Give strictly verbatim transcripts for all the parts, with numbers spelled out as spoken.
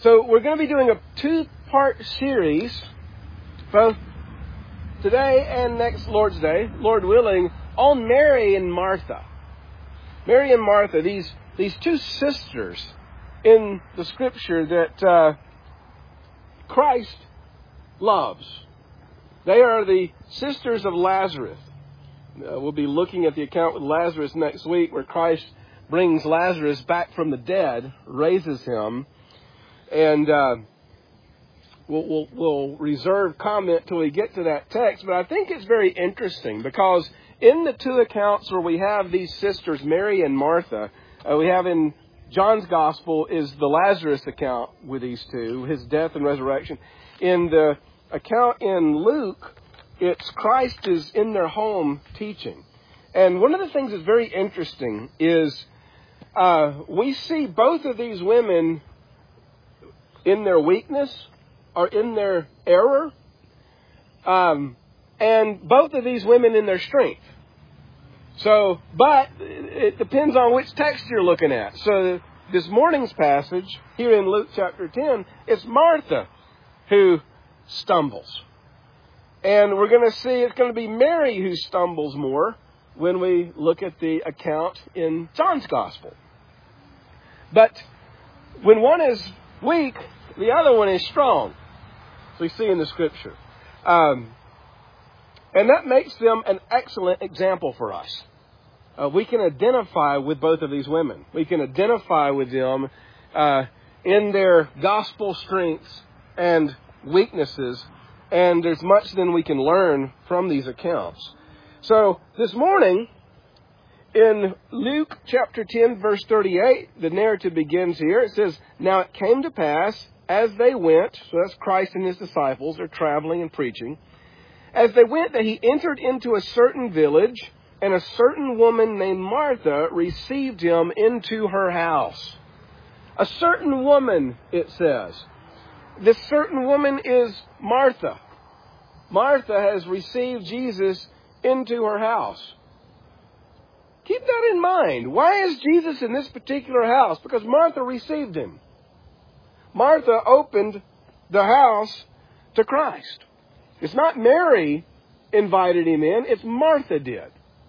So we're going to be doing a two-part series, both today and next Lord's Day, Lord willing, on Mary and Martha. Mary and Martha, these, these two sisters in the Scripture that uh, Christ loves. They are the sisters of Lazarus. Uh, we'll be looking at the account with Lazarus next week, where Christ brings Lazarus back from the dead, raises him, and uh, we'll, we'll, we'll reserve comment till we get to that text. But I think it's very interesting because in the two accounts where we have these sisters, Mary and Martha, uh, we have in John's Gospel is the Lazarus account with these two, his death and resurrection. In the account in Luke, it's Christ is in their home teaching. And one of the things that's very interesting is uh, we see both of these women in their weakness or in their error, um, and both of these women in their strength. So, but it depends on which text you're looking at. So this morning's passage here in Luke chapter ten, it's Martha who stumbles. And we're going to see it's going to be Mary who stumbles more when we look at the account in John's Gospel. But when one is weak, the other one is strong, as we see in the Scripture. Um, and that makes them an excellent example for us. Uh, we can identify with both of these women. We can identify with them uh, in their gospel strengths and weaknesses. And there's much then we can learn from these accounts. So this morning, in Luke chapter ten, verse thirty-eight, the narrative begins here. It says, "Now it came to pass, as they went," so that's Christ and his disciples, they're traveling and preaching, "as they went, that he entered into a certain village, and a certain woman named Martha received him into her house." A certain woman, it says. This certain woman is Martha. Martha has received Jesus into her house. Keep that in mind. Why is Jesus in this particular house? Because Martha received him. Martha opened the house to Christ. It's not Mary invited him in, it's Martha did.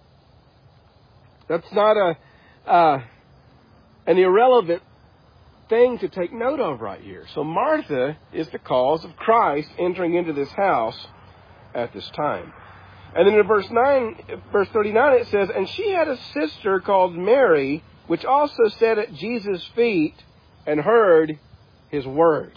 That's not a uh, an irrelevant thing to take note of right here. So Martha is the cause of Christ entering into this house at this time. And then in verse nine, verse thirty-nine, it says, "And she had a sister called Mary, which also sat at Jesus' feet and heard his word."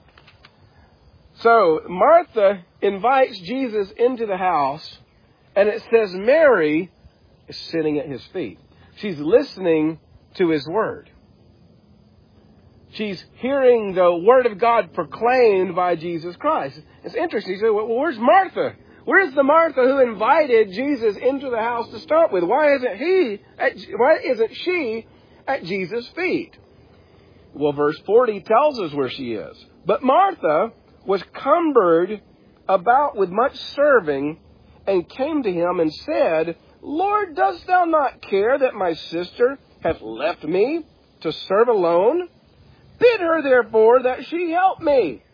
So Martha invites Jesus into the house, and it says Mary is sitting at his feet. She's listening to his word. She's hearing the word of God proclaimed by Jesus Christ. It's interesting. You say, well, where's Martha? Where's the Martha who invited Jesus into the house to start with? Why isn't he? At, why isn't she at Jesus' feet? Well, verse forty tells us where she is. "But Martha was cumbered about with much serving, and came to him and said, Lord, dost thou not care that my sister hath left me to serve alone? Bid her therefore that she help me."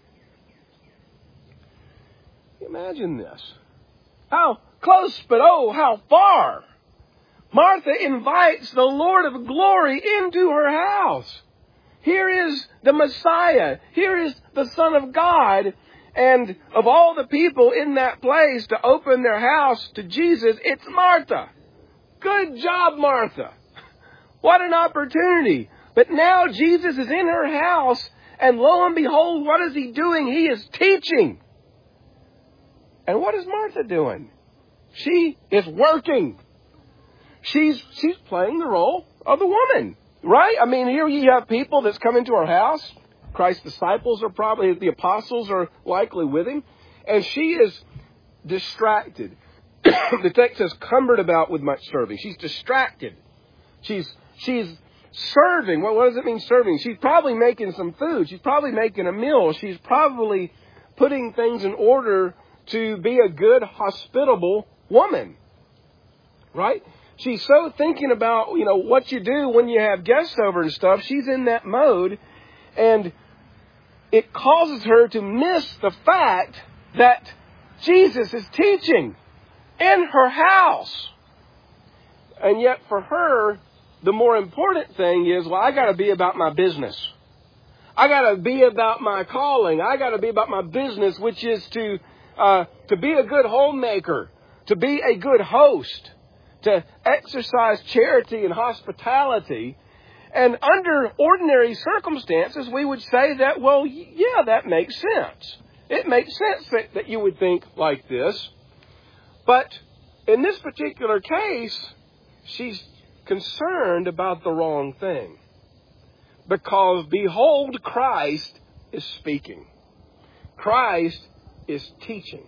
Imagine this. How close, but oh, how far. Martha invites the Lord of glory into her house. Here is the Messiah. Here is the Son of God. And of all the people in that place to open their house to Jesus, it's Martha. Good job, Martha. What an opportunity. But now Jesus is in her house, and lo and behold, what is he doing? He is teaching. And what is Martha doing? She is working. She's she's playing the role of the woman, right? I mean, here you have people that's come into her house. Christ's disciples are probably, the apostles are likely with him. And she is distracted. The text says cumbered about with much serving. She's distracted. She's she's serving. Well, what does it mean serving? She's probably making some food. She's probably making a meal. She's probably putting things in order to be a good, hospitable woman. Right? She's so thinking about, you know, what you do when you have guests over and stuff. She's in that mode. And it causes her to miss the fact that Jesus is teaching in her house. And yet for her, the more important thing is, well, I got to be about my business. I got to be about my calling. I got to be about my business, which is to uh, to be a good homemaker, to be a good host, to exercise charity and hospitality. And under ordinary circumstances, we would say that, well, yeah, that makes sense. It makes sense that, that you would think like this. But in this particular case, she's concerned about the wrong thing. Because, behold, Christ is speaking. Christ is teaching.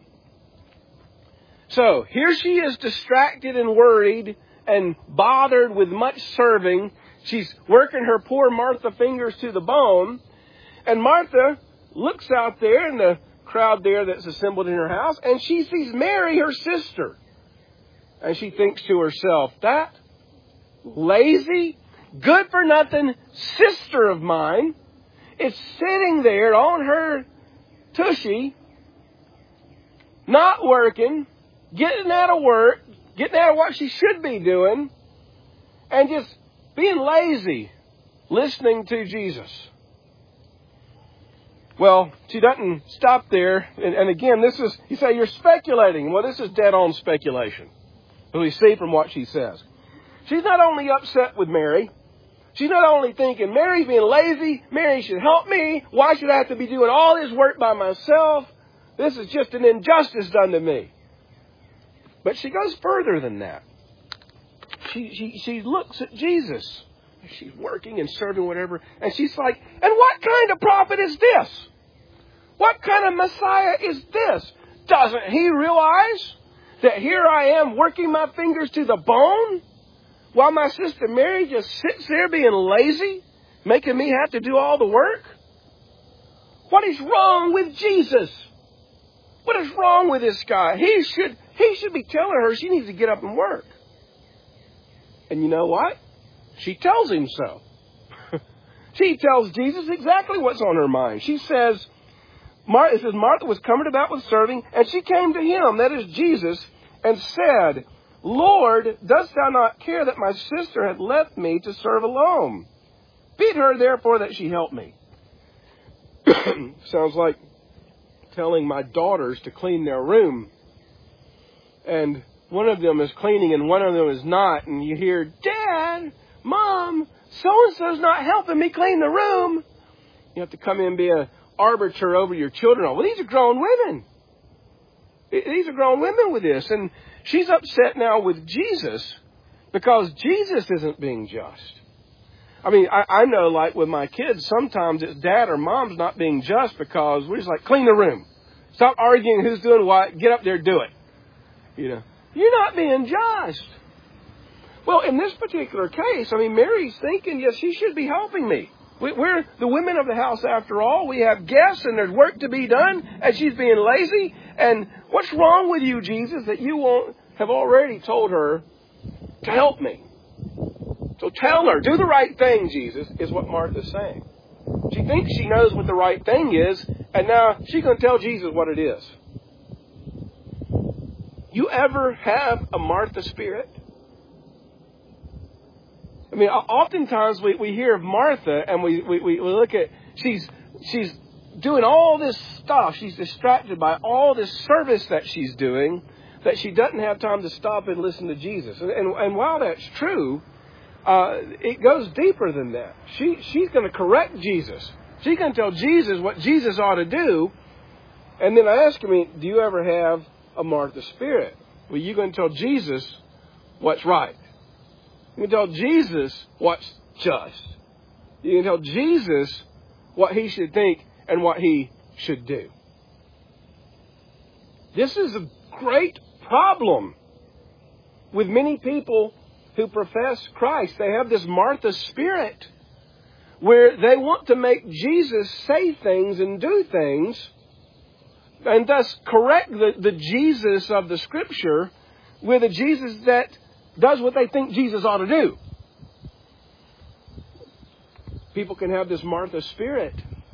So, here she is distracted and worried and bothered with much serving. She's working her poor Martha fingers to the bone. And Martha looks out there in the crowd there that's assembled in her house, and she sees Mary, her sister. And she thinks to herself, that lazy, good-for-nothing sister of mine is sitting there on her tushy, not working, getting out of work, getting out of what she should be doing, and just being lazy, listening to Jesus. Well, she doesn't stop there. And, and again, this is, you say, you're speculating. Well, this is dead-on speculation. We see from what she says. She's not only upset with Mary. She's not only thinking, Mary's being lazy. Mary should help me. Why should I have to be doing all this work by myself? This is just an injustice done to me. But she goes further than that. She, she, she looks at Jesus. She's working and serving whatever. And she's like, and what kind of prophet is this? What kind of Messiah is this? Doesn't he realize that here I am working my fingers to the bone while my sister Mary just sits there being lazy, making me have to do all the work? What is wrong with Jesus? What is wrong with this guy? He should, he should be telling her she needs to get up and work. And you know what? She tells him so. She tells Jesus exactly what's on her mind. She says, Mar- it says, Martha was cumbered about with serving, and she came to him, that is Jesus, and said, Lord, dost thou not care that my sister hath left me to serve alone? Bid her therefore that she help me. Sounds like telling my daughters to clean their room. And one of them is cleaning and one of them is not. And you hear, Dad, Mom, so-and-so's not helping me clean the room. You have to come in and be an arbiter over your children. Well, these are grown women. These are grown women with this. And she's upset now with Jesus because Jesus isn't being just. I mean, I, I know, like with my kids, sometimes it's dad or mom's not being just because we're just like, clean the room. Stop arguing who's doing what. Get up there, do it. You know, you're not being just. Well, in this particular case, I mean, Mary's thinking, yes, she should be helping me. We, we're the women of the house after all. We have guests and there's work to be done, and she's being lazy. And what's wrong with you, Jesus, that you won't have already told her to help me? So tell her, do the right thing, Jesus, is what Martha's saying. She thinks she knows what the right thing is, and now she's going to tell Jesus what it is. You ever have a Martha spirit? I mean, oftentimes we, we hear of Martha and we, we, we look at, she's, she's doing all this stuff. She's distracted by all this service that she's doing that she doesn't have time to stop and listen to Jesus. And, and, and while that's true, uh, it goes deeper than that. She, she's going to correct Jesus. She's going to tell Jesus what Jesus ought to do. And then I ask me, do you ever have a Martha spirit? Well, you're going to tell Jesus what's right. You can tell Jesus what's just. You can tell Jesus what he should think and what he should do. This is a great problem with many people who profess Christ. They have this Martha spirit where they want to make Jesus say things and do things and thus correct the, the Jesus of the Scripture with a Jesus that does what they think Jesus ought to do. People can have this Martha spirit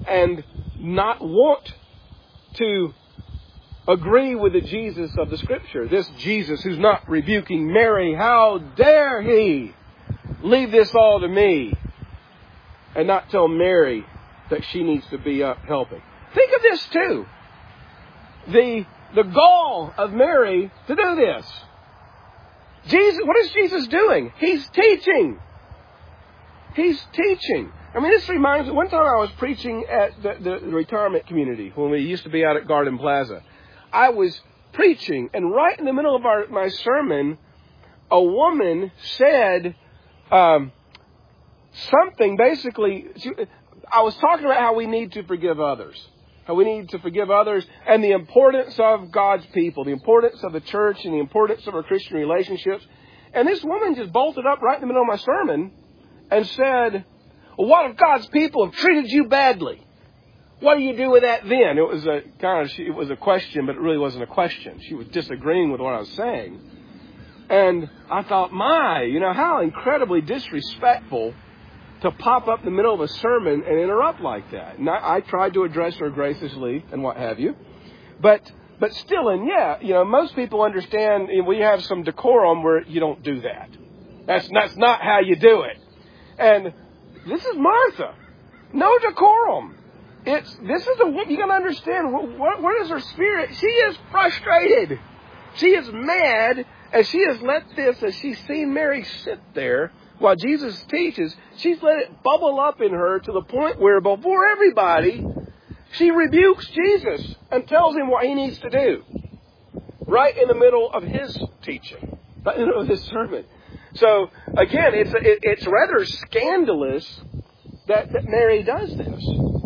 and not want to agree with the Jesus of the Scripture. This Jesus who's not rebuking Mary. How dare he leave this all to me and not tell Mary that she needs to be up helping. Think of this too. The, the gall of Mary to do this. Jesus, what is Jesus doing? He's teaching. He's teaching. I mean, this reminds me, one time I was preaching at the, the retirement community when we used to be out at Garden Plaza. I was preaching, and right in the middle of our, my sermon, a woman said um, something, basically, she, I was talking about how we need to forgive others. How we need to forgive others, and the importance of God's people, the importance of the church, and the importance of our Christian relationships. And this woman just bolted up right in the middle of my sermon and said, well, what if God's people have treated you badly? What do you do with that then? It was a kind of, it was a question, but it really wasn't a question. She was disagreeing with what I was saying. And I thought, my, you know, how incredibly disrespectful to pop up in the middle of a sermon and interrupt like that. And I, I tried to address her graciously and what have you. But but still, and yeah, you know, most people understand we have some decorum where you don't do that. That's, that's not how you do it. And this is Martha. No decorum. It's this is a you got to understand what what is her spirit? She is frustrated. She is mad, and she has let this as she's seen Mary sit there while Jesus teaches. She's let it bubble up in her to the point where before everybody, she rebukes Jesus and tells him what he needs to do. Right in the middle of his teaching, right in the middle of his sermon. So again, it's it, it's rather scandalous that, that Mary does this.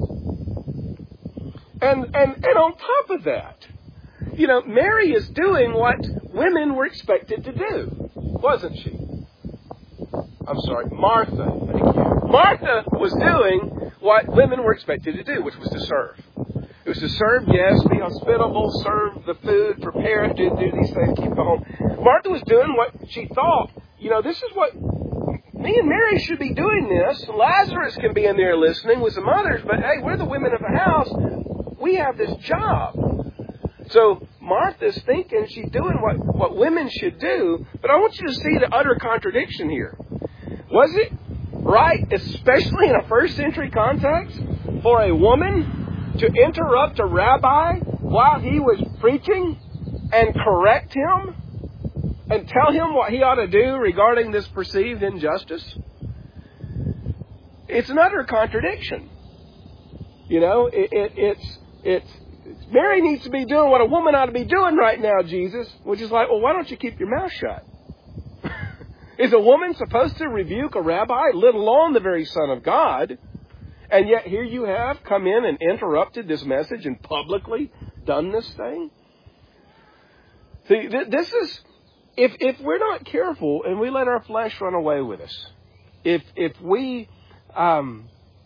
And, and and on top of that, you know, Mary is doing what women were expected to do, wasn't she? I'm sorry, Martha. Thank you. Martha was doing what women were expected to do, which was to serve. It was to serve, yes, be hospitable, serve the food, prepare it, do, do these things, keep it home. Martha was doing what she thought, you know, this is what me and Mary should be doing this. Lazarus can be in there listening with some others, but hey, we're the women of the house. We have this job. So Martha's thinking she's doing what, what women should do, but I want you to see the utter contradiction here. Was it right, especially in a first century context, for a woman to interrupt a rabbi while he was preaching and correct him and tell him what he ought to do regarding this perceived injustice? It's an utter contradiction. You know, it, it, it's it's Mary needs to be doing what a woman ought to be doing right now, Jesus, which is like, well, why don't you keep your mouth shut? Is a woman supposed to rebuke a rabbi, let alone the very Son of God? And yet here you have come in and interrupted this message and publicly done this thing? See, th- this is, if if we're not careful and we let our flesh run away with us, if if we um,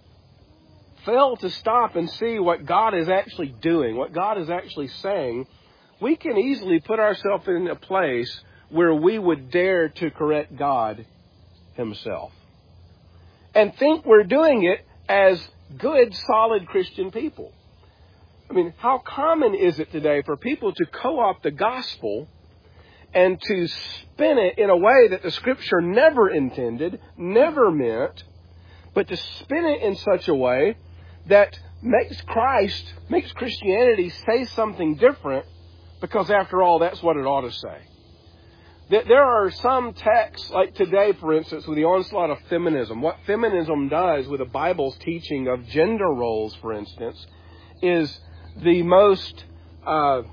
fail to stop and see what God is actually doing, what God is actually saying, we can easily put ourselves in a place where we would dare to correct God himself and think we're doing it as good, solid Christian people. I mean, how common is it today for people to co-opt the gospel and to spin it in a way that the Scripture never intended, never meant, but to spin it in such a way that makes Christ, makes Christianity say something different, because after all, that's what it ought to say. There are some texts, like today, for instance, with the onslaught of feminism. What feminism does with the Bible's teaching of gender roles, for instance, is the most uh,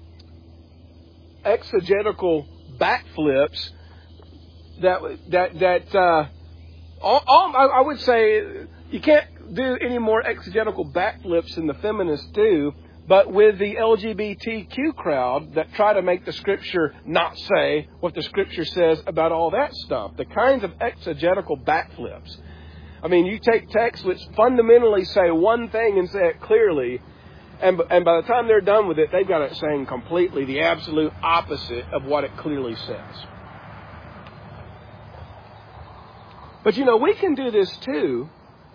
exegetical backflips that that that uh, all, all, I would say you can't do any more exegetical backflips than the feminists do. But with the L G B T Q crowd that try to make the Scripture not say what the Scripture says about all that stuff, the kinds of exegetical backflips. I mean, you take texts which fundamentally say one thing and say it clearly, and, and by the time they're done with it, they've got it saying completely the absolute opposite of what it clearly says. But, you know, we can do this too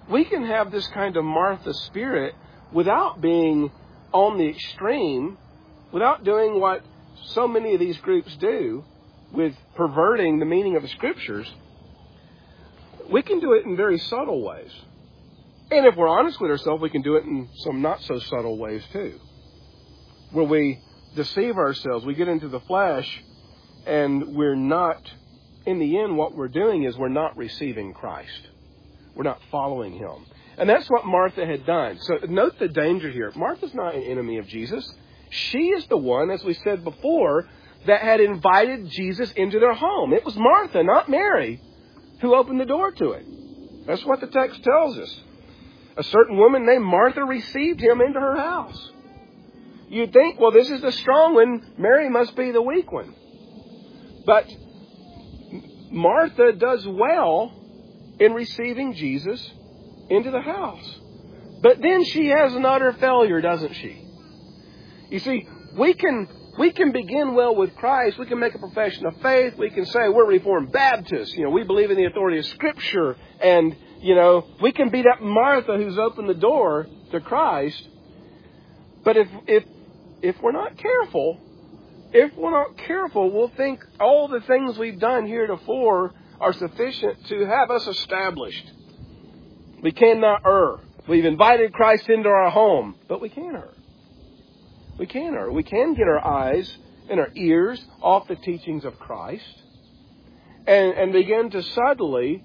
we can have this kind of Martha spirit without being on the extreme, without doing what so many of these groups do with perverting the meaning of the Scriptures. We can do it in very subtle ways. And if we're honest with ourselves, we can do it in some not so subtle ways too, where we deceive ourselves. We get into the flesh, and we're not, in the end, what we're doing is we're not receiving Christ. We're not following Him. And that's what Martha had done. So note the danger here. Martha's not an enemy of Jesus. She is the one, as we said before, that had invited Jesus into their home. It was Martha, not Mary, who opened the door to it. That's what the text tells us. A certain woman named Martha received him into her house. You'd think, well, this is the strong one. Mary must be the weak one. But Martha does well in receiving Jesus into the house. But then she has an utter failure, doesn't she? You see, we can we can begin well with Christ. We can make a profession of faith. We can say we're Reformed Baptists. You know, we believe in the authority of Scripture. And, you know, we can be that Martha who's opened the door to Christ. But if if if we're not careful, if we're not careful, we'll think all the things we've done heretofore are sufficient to have us established. We cannot err. We've invited Christ into our home, but we can err. We can err. We can get our eyes and our ears off the teachings of Christ and, and begin to subtly,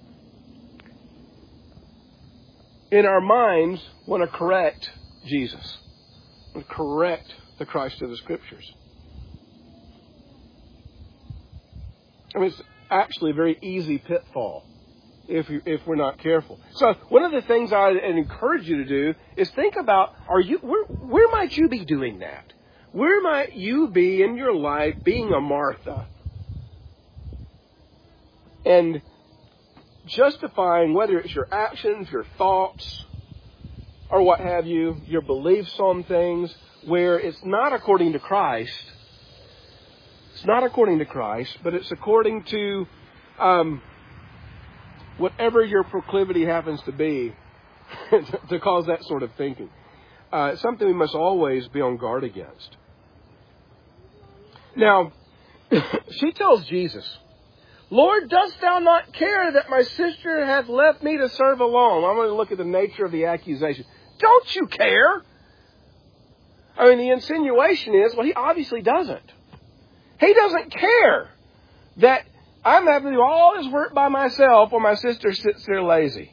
in our minds, want to correct Jesus, want to correct the Christ of the Scriptures. I mean, it's actually a very easy pitfall if you, if we're not careful. So one of the things I encourage you to do is think about, are you where, where might you be doing that? Where might you be in your life being a Martha? And justifying whether it's your actions, your thoughts, or what have you, your beliefs on things, where it's not according to Christ. It's not according to Christ, but it's according to um, whatever your proclivity happens to be to cause that sort of thinking. Uh, it's something we must always be on guard against. Now, she tells Jesus, Lord, dost thou not care that my sister hath left me to serve alone? I'm going to look at the nature of the accusation. Don't you care? I mean, the insinuation is, well, he obviously doesn't. He doesn't care that I'm having to do all this work by myself while my sister sits there lazy.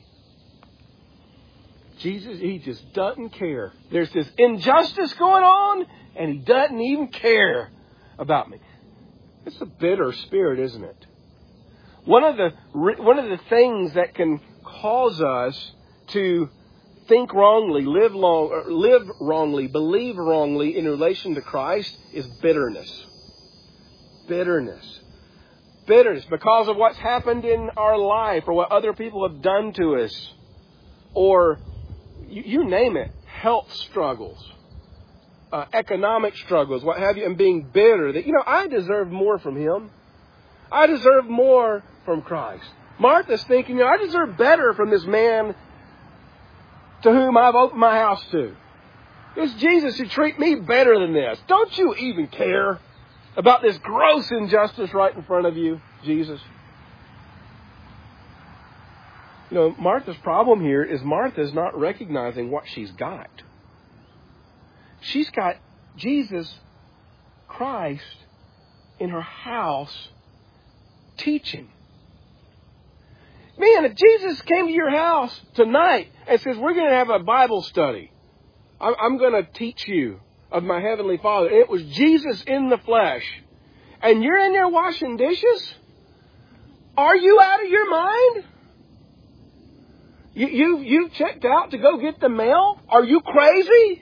Jesus, he just doesn't care. There's this injustice going on, and he doesn't even care about me. It's a bitter spirit, isn't it? One of the one of the things that can cause us to think wrongly, live long, or live wrongly, believe wrongly in relation to Christ is bitterness. Bitterness. Bitterness because of what's happened in our life or what other people have done to us. Or, you, you name it, health struggles, uh, economic struggles, what have you, and being bitter. That, you know, I deserve more from Him. I deserve more from Christ. Martha's thinking, you know, I deserve better from this man to whom I've opened my house to. It's Jesus who treat me better than this. Don't you even care about this gross injustice right in front of you, Jesus? You know, Martha's problem here is Martha's not recognizing what she's got. She's got Jesus Christ in her house teaching. Man, if Jesus came to your house tonight and says, we're going to have a Bible study. I'm going to teach you of my Heavenly Father. And it was Jesus in the flesh. And you're in there washing dishes? Are you out of your mind? You, you, you've checked out to go get the mail? Are you crazy?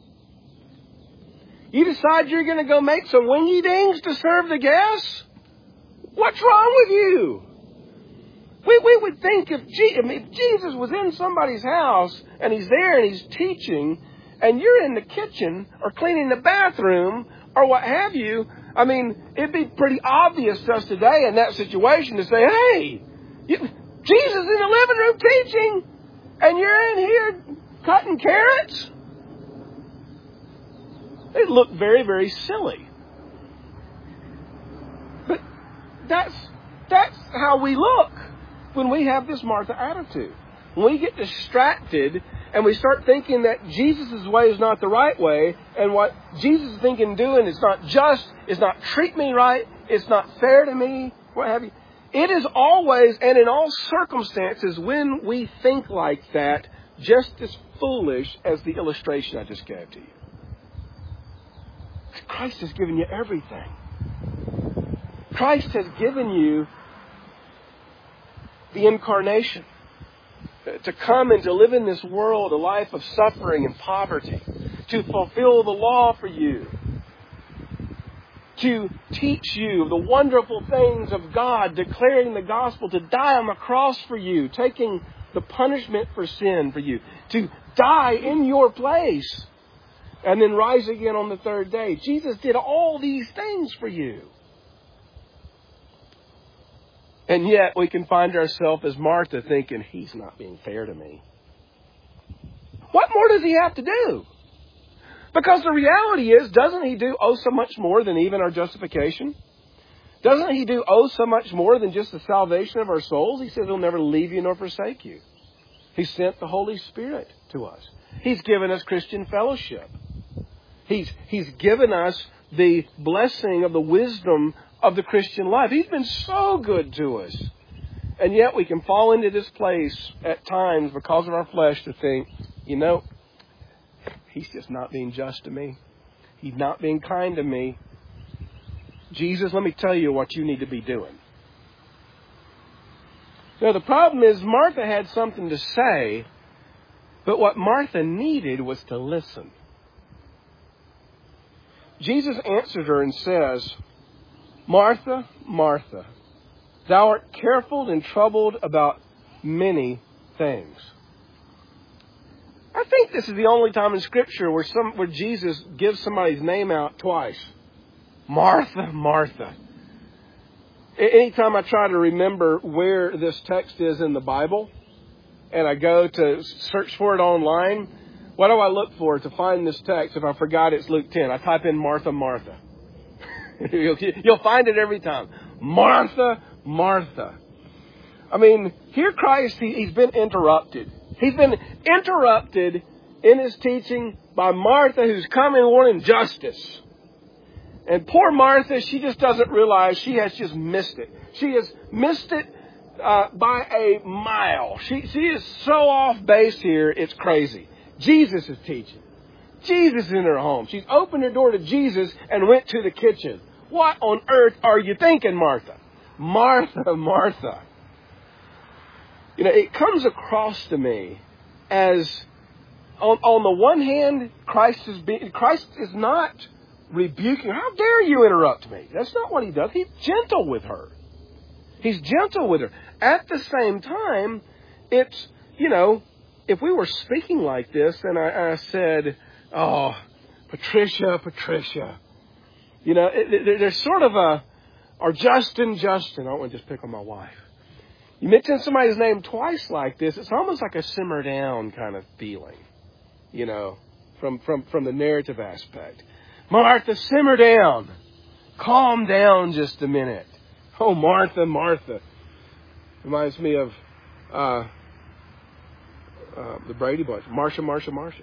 You decide you're going to go make some wingy dings to serve the guests? What's wrong with you? We, we would think if, Je- if Jesus was in somebody's house and he's there and he's teaching and you're in the kitchen or cleaning the bathroom or what have you, I mean, it'd be pretty obvious to us today in that situation to say, hey, you, Jesus is in the living room teaching. And you're in here cutting carrots? They look very, very silly. But that's that's how we look when we have this Martha attitude. When we get distracted and we start thinking that Jesus' way is not the right way, and what Jesus is thinking and doing is not just, is not treat me right, it's not fair to me, what have you. It is always and in all circumstances when we think like that, just as foolish as the illustration I just gave to you. Christ has given you everything. Christ has given you the incarnation. To come and to live in this world a life of suffering and poverty. To fulfill the law for you. To teach you the wonderful things of God, declaring the gospel, to die on the cross for you, taking the punishment for sin for you, to die in your place, and then rise again on the third day. Jesus did all these things for you. And yet we can find ourselves as Martha thinking, he's not being fair to me. What more does he have to do? Because the reality is, doesn't he do oh so much more than even our justification? Doesn't he do oh so much more than just the salvation of our souls? He says he'll never leave you nor forsake you. He sent the Holy Spirit to us. He's given us Christian fellowship. He's, he's given us the blessing of the wisdom of the Christian life. He's been so good to us. And yet we can fall into this place at times because of our flesh to think, you know, he's just not being just to me. He's not being kind to me. Jesus, let me tell you what you need to be doing. Now, the problem is Martha had something to say, but what Martha needed was to listen. Jesus answered her and says, Martha, Martha, thou art careful and troubled about many things. I think this is the only time in Scripture where some where Jesus gives somebody's name out twice. Martha, Martha. Anytime I try to remember where this text is in the Bible, and I go to search for it online, what do I look for to find this text? If I forgot it's Luke ten, I type in Martha, Martha. you'll, you'll find it every time. Martha, Martha. I mean, here Christ, he, he's been interrupted. He's been interrupted in his teaching by Martha, who's coming wanting justice. And poor Martha, she just doesn't realize she has just missed it. She has missed it uh, by a mile. She, she is so off base here, it's crazy. Jesus is teaching. Jesus is in her home. She's opened her door to Jesus and went to the kitchen. What on earth are you thinking, Martha? Martha, Martha. You know, it comes across to me as, on, on the one hand, Christ is being, Christ is not rebuking. How dare you interrupt me? That's not what he does. He's gentle with her. He's gentle with her. At the same time, it's, you know, if we were speaking like this and I, I said, oh, Patricia, Patricia, you know, it, it, there's sort of a, or Justin, Justin, I don't want to just pick on my wife. You mention somebody's name twice like this, it's almost like a simmer down kind of feeling, you know, from, from, from the narrative aspect. Martha, simmer down. Calm down just a minute. Oh, Martha, Martha. Reminds me of uh, uh, the Brady Bunch. Marsha, Marsha, Marsha.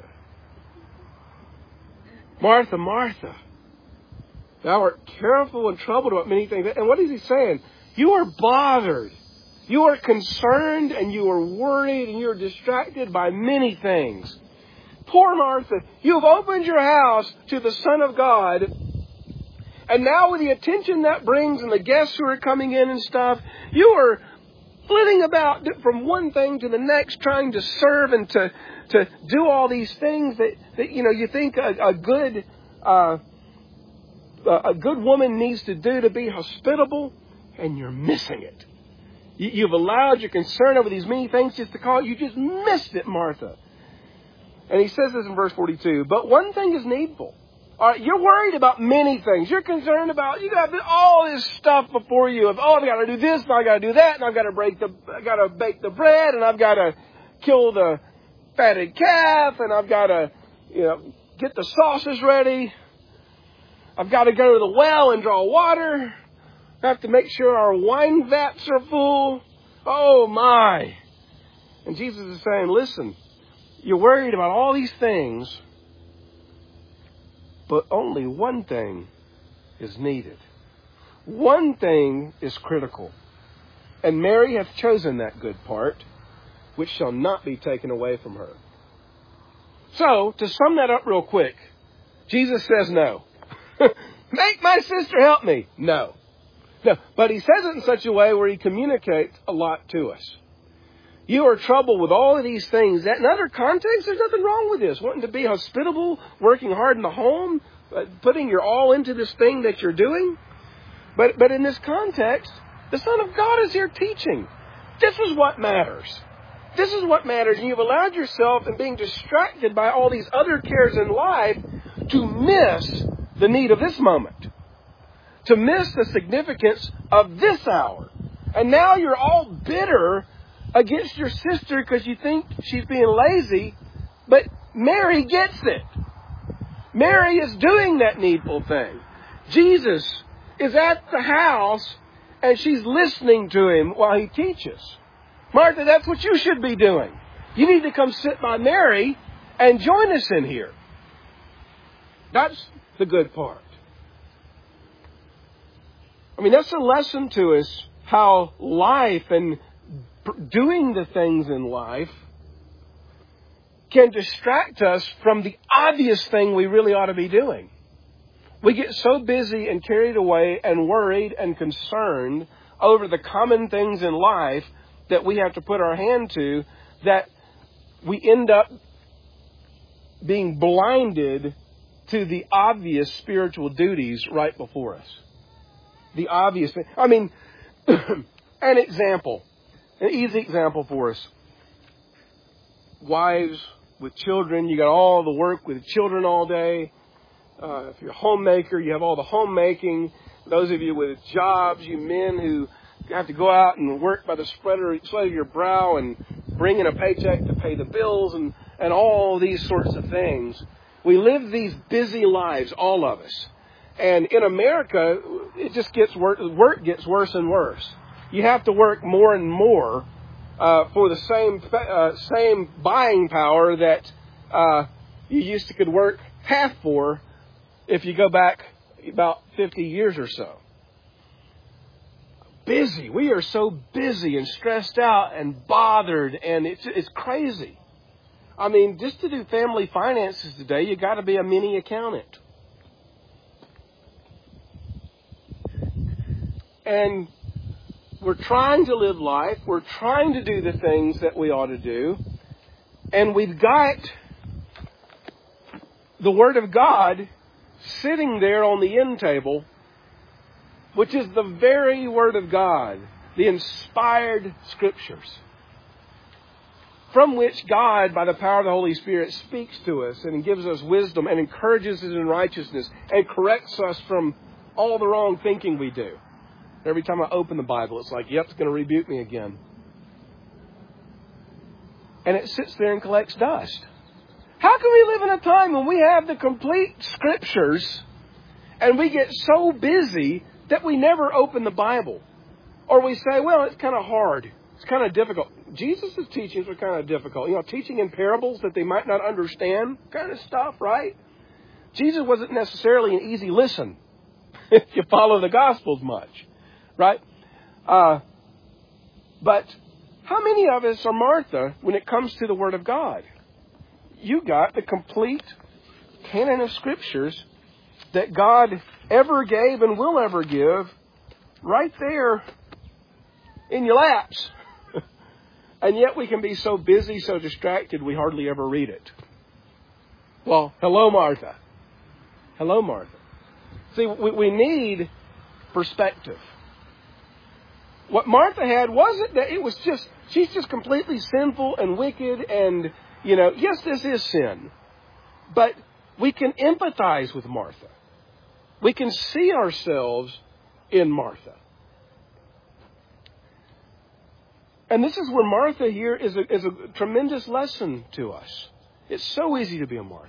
Martha, Martha. Thou art careful and troubled about many things. And what is he saying? You are bothered. You are concerned and you are worried and you are distracted by many things. Poor Martha, you have opened your house to the Son of God. And now with the attention that brings and the guests who are coming in and stuff, you are flitting about from one thing to the next, trying to serve and to, to do all these things that, that you know, you think a, a good uh, a good woman needs to do to be hospitable, and you're missing it. You, you've allowed your concern over these many things just to call it. You just missed it, Martha. And he says this in verse forty-two, but one thing is needful. All right, you're worried about many things. You're concerned about, you got all this stuff before you of, oh, I've got to do this, and I've got to do that, and I've got to break the, I've got to bake the bread, and I've got to kill the fatted calf, and I've got to, you know, get the sauces ready. I've got to go to the well and draw water. I have to make sure our wine vats are full. Oh, my. And Jesus is saying, listen, you're worried about all these things, but only one thing is needed. One thing is critical. And Mary hath chosen that good part, which shall not be taken away from her. So, to sum that up real quick, Jesus says no. Make my sister help me. No. No. But he says it in such a way where he communicates a lot to us. You are troubled with all of these things. That in other contexts, there's nothing wrong with this. Wanting to be hospitable, working hard in the home, putting your all into this thing that you're doing. But but in this context, the Son of God is here teaching. This is what matters. This is what matters. And you've allowed yourself in being distracted by all these other cares in life to miss the need of this moment. To miss the significance of this hour. And now you're all bitter against your sister because you think she's being lazy. But Mary gets it. Mary is doing that needful thing. Jesus is at the house and she's listening to him while he teaches. Martha, that's what you should be doing. You need to come sit by Mary and join us in here. That's the good part. I mean, that's a lesson to us how life and doing the things in life can distract us from the obvious thing we really ought to be doing. We get so busy and carried away and worried and concerned over the common things in life that we have to put our hand to that we end up being blinded to the obvious spiritual duties right before us. The obvious thing. I mean, an example, an easy example for us. Wives with children, you got all the work with children all day. Uh, if you're a homemaker, you have all the homemaking. Those of you with jobs, you men who have to go out and work by the sweat of your brow and bring in a paycheck to pay the bills and, and all these sorts of things. We live these busy lives, all of us. And in America, it just gets worse, work gets worse and worse. You have to work more and more uh, for the same uh, same buying power that uh, you used to could work half for if you go back about fifty years or so. Busy. We are so busy and stressed out and bothered, and it's it's crazy. I mean, just to do family finances today, you got to be a mini accountant. And we're trying to live life. We're trying to do the things that we ought to do. And we've got the Word of God sitting there on the end table, which is the very Word of God, the inspired Scriptures, from which God, by the power of the Holy Spirit, speaks to us and gives us wisdom and encourages us in righteousness and corrects us from all the wrong thinking we do. Every time I open the Bible, it's like, yep, it's going to rebuke me again. And it sits there and collects dust. How can we live in a time when we have the complete Scriptures and we get so busy that we never open the Bible? Or we say, well, it's kind of hard. It's kind of difficult. Jesus' teachings were kind of difficult. You know, teaching in parables that they might not understand kind of stuff, right? Jesus wasn't necessarily an easy listen if you follow the Gospels much, right? Uh, but how many of us are Martha when it comes to the Word of God? You got the complete canon of Scriptures that God ever gave and will ever give right there in your laps. And yet we can be so busy, so distracted, we hardly ever read it. Well, hello, Martha. Hello, Martha. See, we, we need perspective. What Martha had wasn't that it was just, she's just completely sinful and wicked and, you know, yes, this is sin. But we can empathize with Martha. We can see ourselves in Martha. And this is where Martha here is a, is a tremendous lesson to us. It's so easy to be a Martha.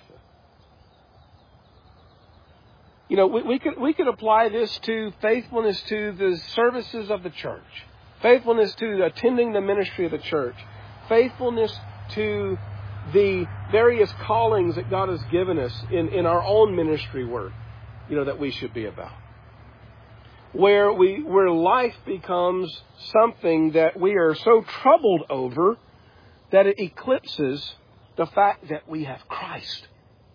You know, we, we could we could apply this to faithfulness to the services of the church, faithfulness to attending the ministry of the church, faithfulness to the various callings that God has given us in, in our own ministry work, you know, that we should be about. Where we where life becomes something that we are so troubled over that it eclipses the fact that we have Christ.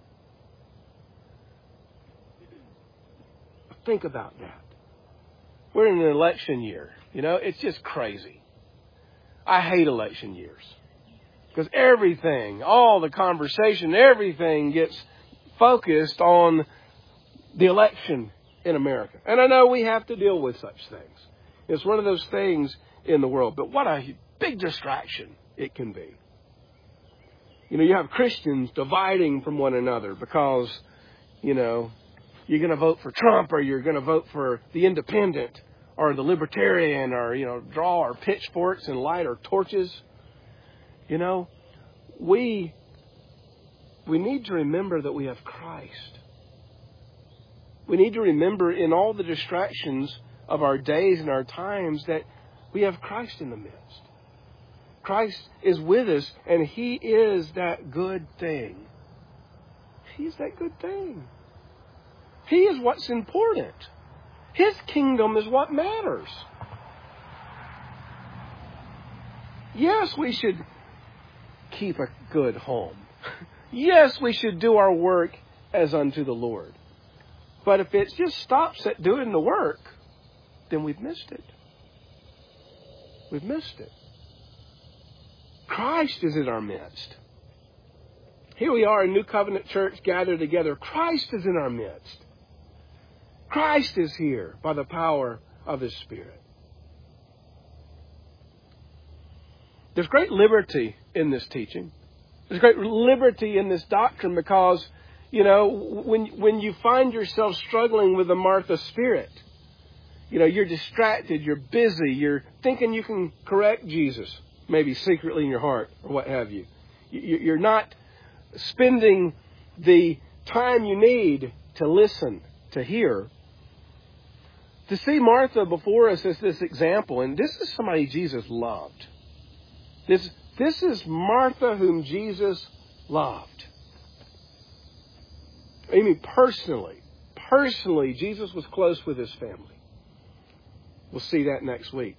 Think about that. We're in an election year. You know, it's just crazy. I hate election years. Because everything, all the conversation, everything gets focused on the election in America. And I know we have to deal with such things. It's one of those things in the world. But what a big distraction it can be. You know, you have Christians dividing from one another because, you know, you're going to vote for Trump or you're going to vote for the independent or the libertarian or, you know, draw our pitchforks and light our torches. You know, we we need to remember that we have Christ. We need to remember in all the distractions of our days and our times that we have Christ in the midst. Christ is with us, and He is that good thing. He's that good thing. He is what's important. His kingdom is what matters. Yes, we should keep a good home. Yes, we should do our work as unto the Lord. But if it just stops at doing the work, then we've missed it. We've missed it. Christ is in our midst. Here we are in New Covenant Church gathered together. Christ is in our midst. Christ is here by the power of His Spirit. There's great liberty in this teaching. There's great liberty in this doctrine because, you know, when when you find yourself struggling with the Martha spirit, you know, you're distracted, you're busy, you're thinking you can correct Jesus, maybe secretly in your heart or what have you. You're not spending the time you need to listen, to hear. To see Martha before us as this example, and this is somebody Jesus loved. This, this is Martha whom Jesus loved. I mean, personally, personally, Jesus was close with His family. We'll see that next week.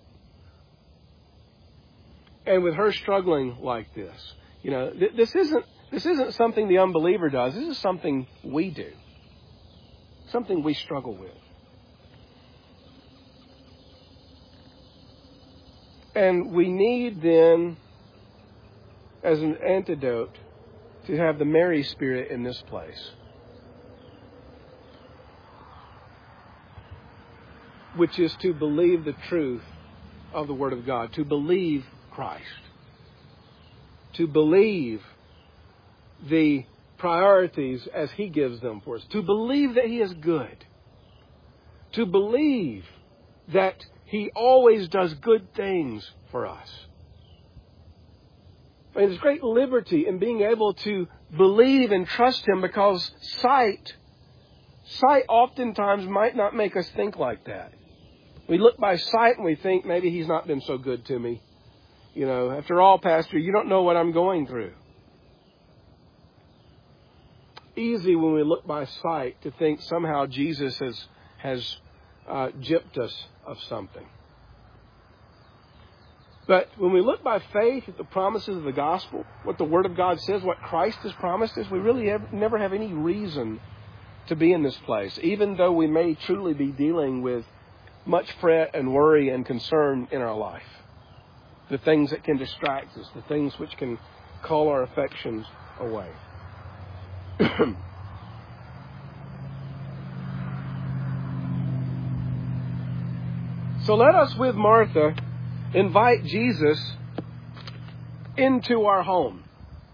And with her struggling like this, you know, th- this isn't this isn't something the unbeliever does. This is something we do. Something we struggle with. And we need then, as an antidote, to have the Mary Spirit in this place. Which is to believe the truth of the Word of God. To believe Christ. To believe the priorities as He gives them for us. To believe that He is good. To believe that He always does good things for us. I mean, there's great liberty in being able to believe and trust Him because sight, sight oftentimes might not make us think like that. We look by sight and we think maybe He's not been so good to me. You know, after all, Pastor, you don't know what I'm going through. Easy when we look by sight to think somehow Jesus has has uh, gypped us of something. But when we look by faith at the promises of the gospel, what the Word of God says, what Christ has promised us, we really have, never have any reason to be in this place, even though we may truly be dealing with much fret and worry and concern in our life. The things that can distract us, the things which can call our affections away. So let us, with Martha, invite Jesus into our home.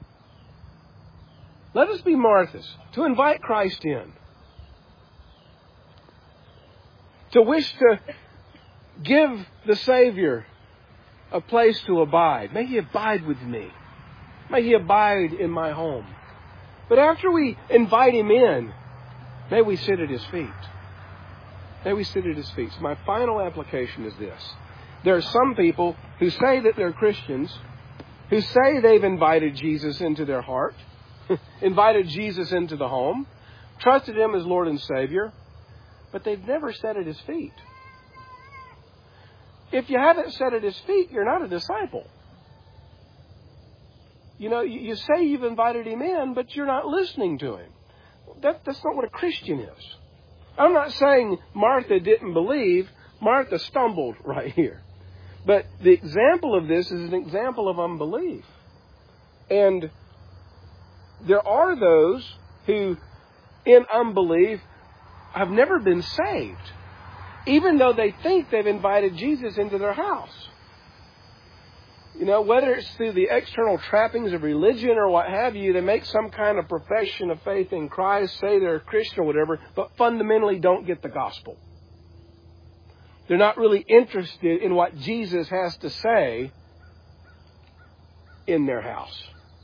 Let us be Marthas, to invite Christ in. To wish to give the Savior a place to abide. May He abide with me. May He abide in my home. But after we invite Him in, may we sit at His feet. May we sit at His feet. So my final application is this. There are some people who say that they're Christians, who say they've invited Jesus into their heart, invited Jesus into the home, trusted Him as Lord and Savior, but they've never sat at His feet. If you haven't sat at His feet, you're not a disciple. You know, you say you've invited Him in, but you're not listening to Him. That, that's not what a Christian is. I'm not saying Martha didn't believe. Martha stumbled right here. But the example of this is an example of unbelief. And there are those who, in unbelief, have never been saved, even though they think they've invited Jesus into their house. You know, whether it's through the external trappings of religion or what have you, they make some kind of profession of faith in Christ, say they're a Christian or whatever, but fundamentally don't get the gospel. They're not really interested in what Jesus has to say in their house.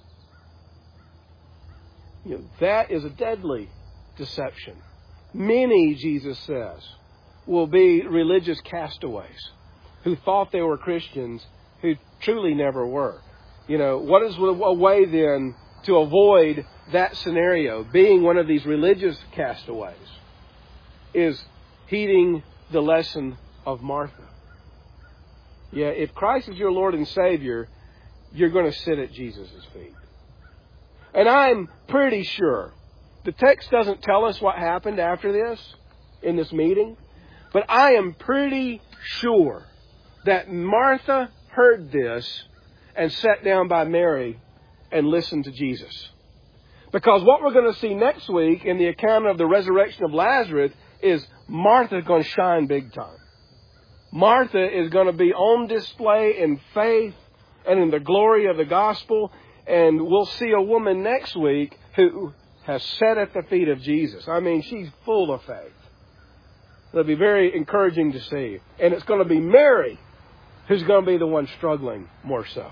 You know, that is a deadly deception. Many, Jesus says, will be religious castaways who thought they were Christians who truly never were. You know, what is a way then to avoid that scenario, being one of these religious castaways, is heeding the lesson of Martha. Yeah, if Christ is your Lord and Savior, you're going to sit at Jesus' feet. And I'm pretty sure, the text doesn't tell us what happened after this, in this meeting, but I am pretty sure that Martha heard this and sat down by Mary and listened to Jesus. Because what we're going to see next week in the account of the resurrection of Lazarus is Martha going to shine big time. Martha is going to be on display in faith and in the glory of the gospel. And we'll see a woman next week who has sat at the feet of Jesus. I mean, she's full of faith. It'll be very encouraging to see. And it's going to be Mary who's going to be the one struggling more so.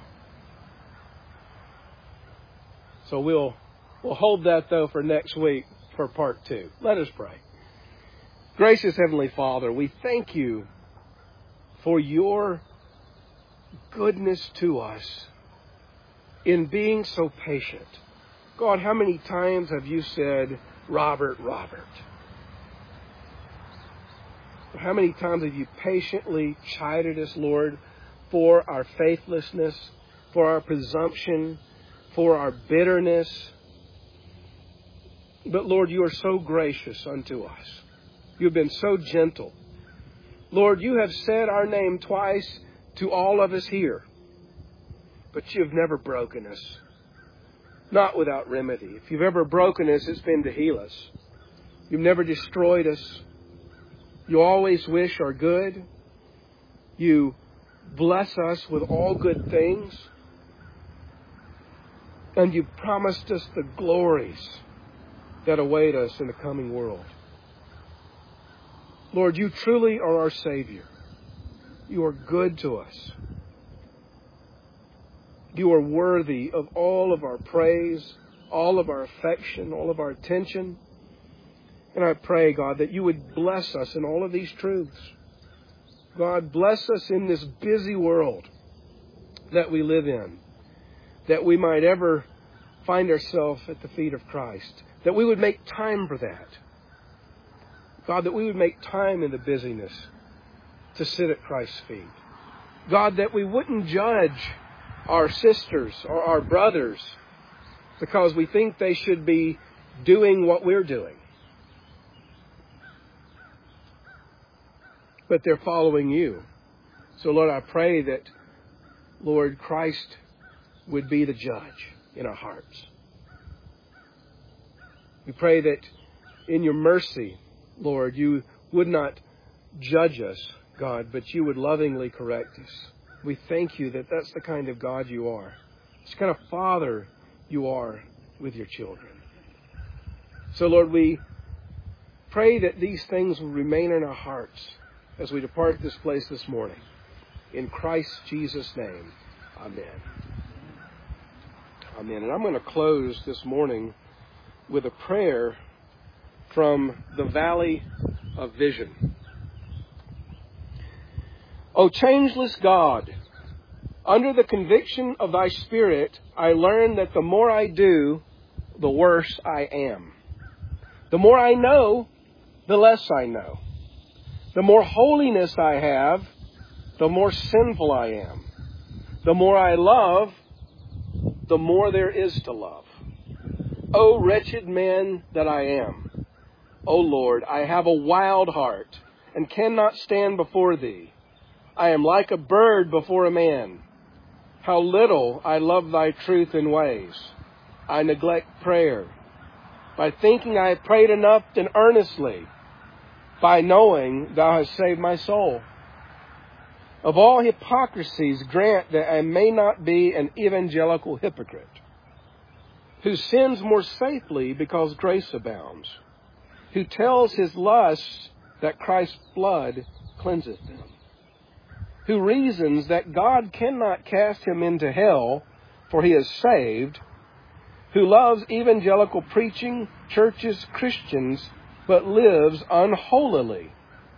So we'll we'll hold that, though, for next week for part two. Let us pray. Gracious Heavenly Father, we thank You for Your goodness to us in being so patient. God, how many times have You said, Robert, Robert? How many times have You patiently chided us, Lord, for our faithlessness, for our presumption, for our bitterness? But Lord, You are so gracious unto us. You've been so gentle. Lord, You have said our name twice to all of us here, but You've never broken us. Not without remedy. If You've ever broken us, it's been to heal us. You've never destroyed us. You always wish our good. You bless us with all good things. And You promised us the glories that await us in the coming world. Lord, You truly are our Savior. You are good to us. You are worthy of all of our praise, all of our affection, all of our attention. And I pray, God, that You would bless us in all of these truths. God, bless us in this busy world that we live in, that we might ever find ourselves at the feet of Christ, that we would make time for that. God, that we would make time in the busyness to sit at Christ's feet. God, that we wouldn't judge our sisters or our brothers because we think they should be doing what we're doing. But they're following You. So, Lord, I pray that, Lord, Christ would be the judge in our hearts. We pray that in Your mercy, Lord, You would not judge us, God, but You would lovingly correct us. We thank You that that's the kind of God You are. It's the kind of Father You are with Your children. So, Lord, we pray that these things will remain in our hearts as we depart this place this morning. In Christ Jesus' name, amen. Amen. And I'm going to close this morning with a prayer from the Valley of Vision. O changeless God, under the conviction of thy Spirit, I learn that the more I do, the worse I am. The more I know, the less I know. The more holiness I have, the more sinful I am. The more I love, the more there is to love. O wretched man that I am, O Lord, I have a wild heart and cannot stand before thee. I am like a bird before a man. How little I love thy truth and ways. I neglect prayer. By thinking I have prayed enough and earnestly, by knowing thou hast saved my soul. Of all hypocrisies, grant that I may not be an evangelical hypocrite, who sins more safely because grace abounds, who tells his lusts that Christ's blood cleanseth them, who reasons that God cannot cast him into hell, for he is saved, who loves evangelical preaching, churches, Christians, but lives unholily.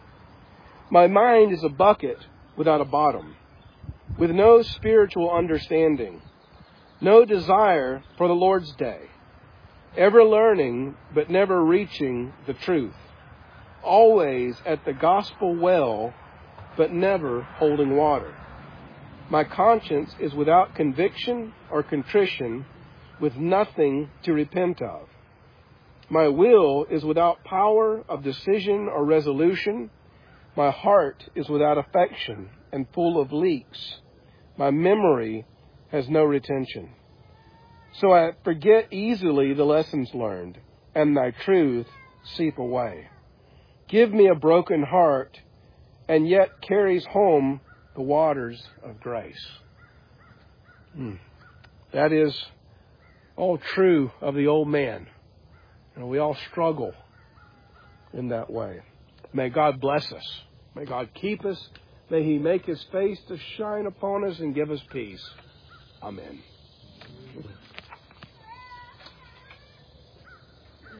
My mind is a bucket without a bottom, with no spiritual understanding, no desire for the Lord's day, ever learning but never reaching the truth, always at the gospel well but never holding water. My conscience is without conviction or contrition, with nothing to repent of. My will is without power of decision or resolution. My heart is without affection and full of leaks. My memory has no retention. So I forget easily the lessons learned, and thy truth seep away. Give me a broken heart, and yet carries home the waters of grace. Hmm. That is all true of the old man. And we all struggle in that way. May God bless us. May God keep us. May he make his face to shine upon us and give us peace. Amen.